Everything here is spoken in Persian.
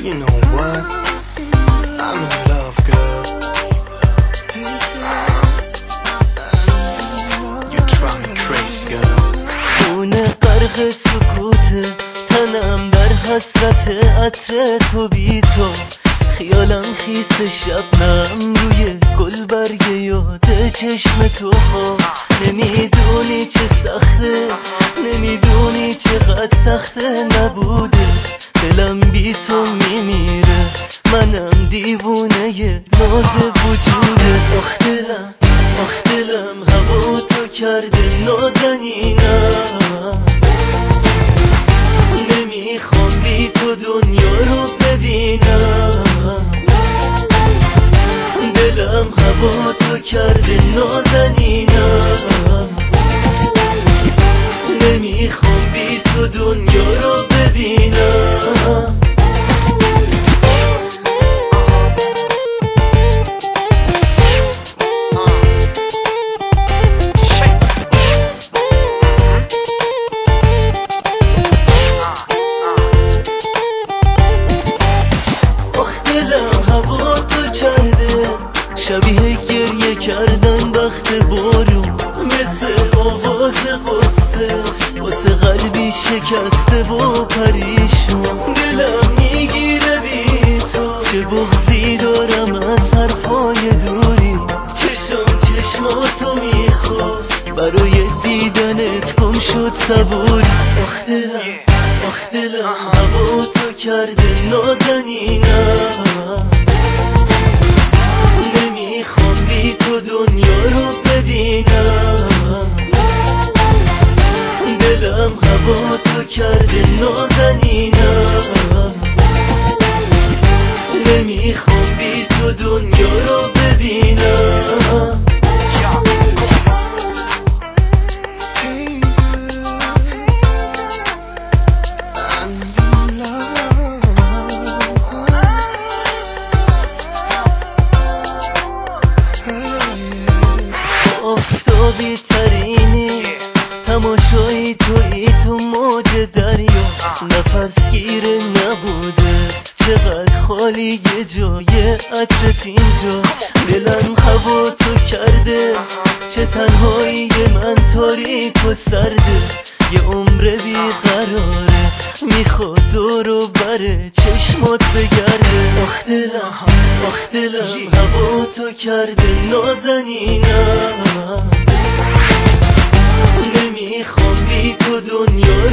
You know what? I'm in love, girl. You drive me crazy, girl. خونه غرق سکوته، تنم در حسرت عطر تو بی تو. خیالم خیس شبنم روی گل برگ یاد چشم تو خواب. نمیدونی چه سخته، نمیدونی چقدر سخته نبوده. دلم بی تو میمیره، منم دیوونه ناز وجودت. آخ دلم، آخ دلم هوا تو کرده نازنینم. نمیخوام بی تو دنیا رو ببینم. دلم هوا تو کرده نازنینم. نمیخوام بی تو دنیا رو ببینم. شبیه گریه کردن وقت بارون، مثل آواز غصه واسه قلبی شکسته و پریشون. دلم میگیره بی تو، چه بغضی دارم از حرفای دوری. چشماتو میخواد، برای دیدنت گم شد صبوری. آخ دلم، آخ دلم هوا تو کرده نازنینم. نمیخوام بی تو دنیا رو ببینم. دلم هوا تو کرده نازنینم. نمیخوام بی تو دنیا رو ببینم. آفتابی ترینی، تماشایی تویی تو موج دریا. نفس گیره نبودت، چقدر خالی یه جای عطرت اینجا. دلم هوا تو کرده، چه تنهایی من تاریک و سرده. یه عمر بیقراره، میخواد دور و بره چشمات بگرده. آخ دلم، آخ دلم هوا تو کرده نازنینم. نمیخوام بی تو دنیا